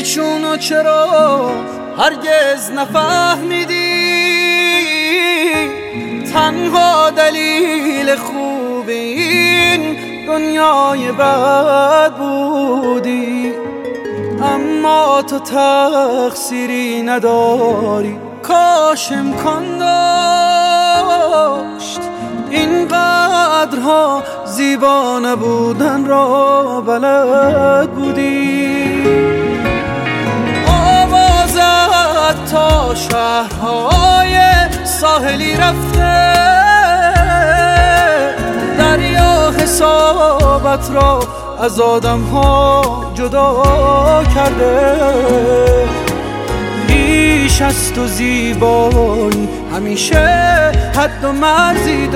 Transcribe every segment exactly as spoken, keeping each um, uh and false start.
چونو چرا هرگز نفهمیدی؟ تنها دلیل خوب این دنیای بد بودی، اما تو تقصیری نداری. کاش امکان داشت اینقدرها زیبا نبودن را بلد بودی. آوازت تا شهرهای ساحلی رفته، دریا حسابت را از آدم ها جدا کرده. بیش از تو زیبایی همیشه حد و مرزی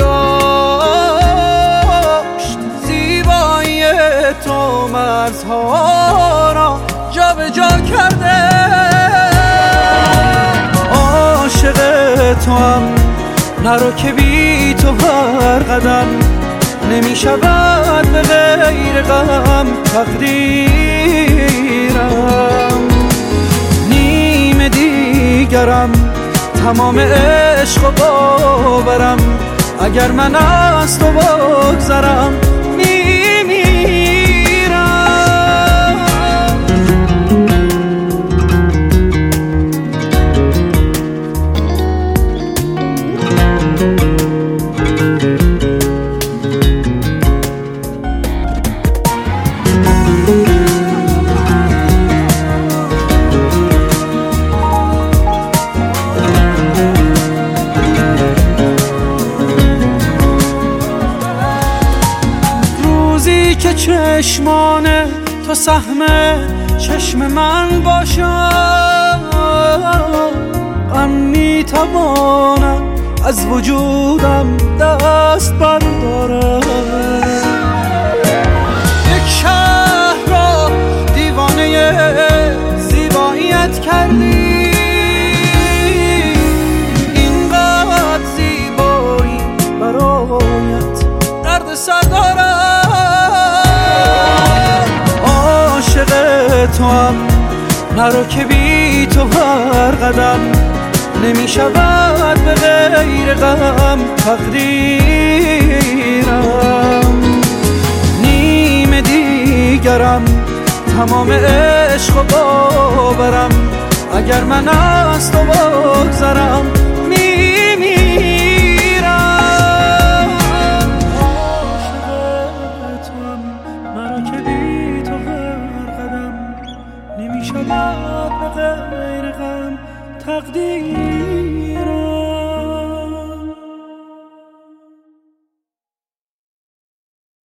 داشت، زیبایی تو مرزها را جا به جا کرده. عاشق تو هم نرو که بی تو هر قدم نمی شود به غیر غم تقدیرم. نیم دیگرم تمام عشق و باورم، اگر من از تو بگذرم که چشمان تو سهم چشم من باشد، غم میتوانم از وجودم دست بردارم. یک شهر را دیوانه زیباییت کردی، اینقدر زیبایی برایت درد سر دارم. تو هم نرو که بی تو هر قدم نمی شود به غیر غم تقدیرم. نیم دیگرم تمام عشق و باورم، اگر من از تو بگذرم نمی شود به غیر غم تقدیر.